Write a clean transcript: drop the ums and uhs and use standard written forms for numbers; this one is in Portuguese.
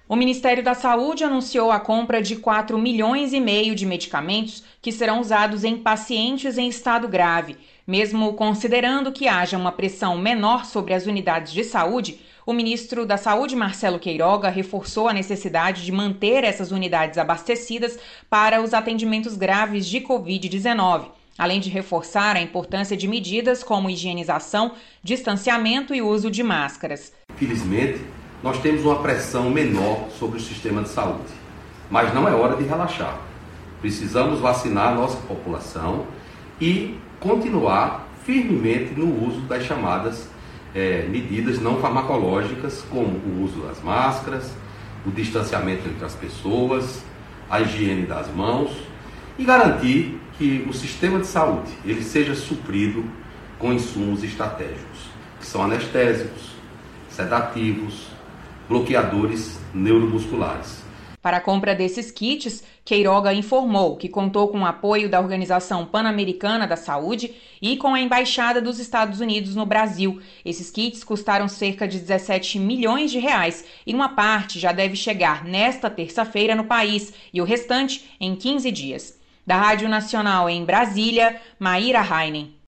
O Ministério da Saúde anunciou a compra de 4,5 milhões de medicamentos que serão usados em pacientes em estado grave. Mesmo considerando que haja uma pressão menor sobre as unidades de saúde, o ministro da Saúde, Marcelo Queiroga, reforçou a necessidade de manter essas unidades abastecidas para os atendimentos graves de Covid-19, além de reforçar a importância de medidas como higienização, distanciamento e uso de máscaras. Felizmente, nós temos uma pressão menor sobre o sistema de saúde, mas não é hora de relaxar. Precisamos vacinar a nossa população e continuar firmemente no uso das chamadas medidas não farmacológicas, como o uso das máscaras, o distanciamento entre as pessoas, a higiene das mãos e garantir que o sistema de saúde ele seja suprido com insumos estratégicos, que são anestésicos, sedativos, bloqueadores neuromusculares. Para a compra desses kits, Queiroga informou que contou com o apoio da Organização Pan-Americana da Saúde e com a Embaixada dos Estados Unidos no Brasil. Esses kits custaram cerca de 17 milhões de reais e uma parte já deve chegar nesta terça-feira no país e o restante em 15 dias. Da Rádio Nacional em Brasília, Maíra Heinen.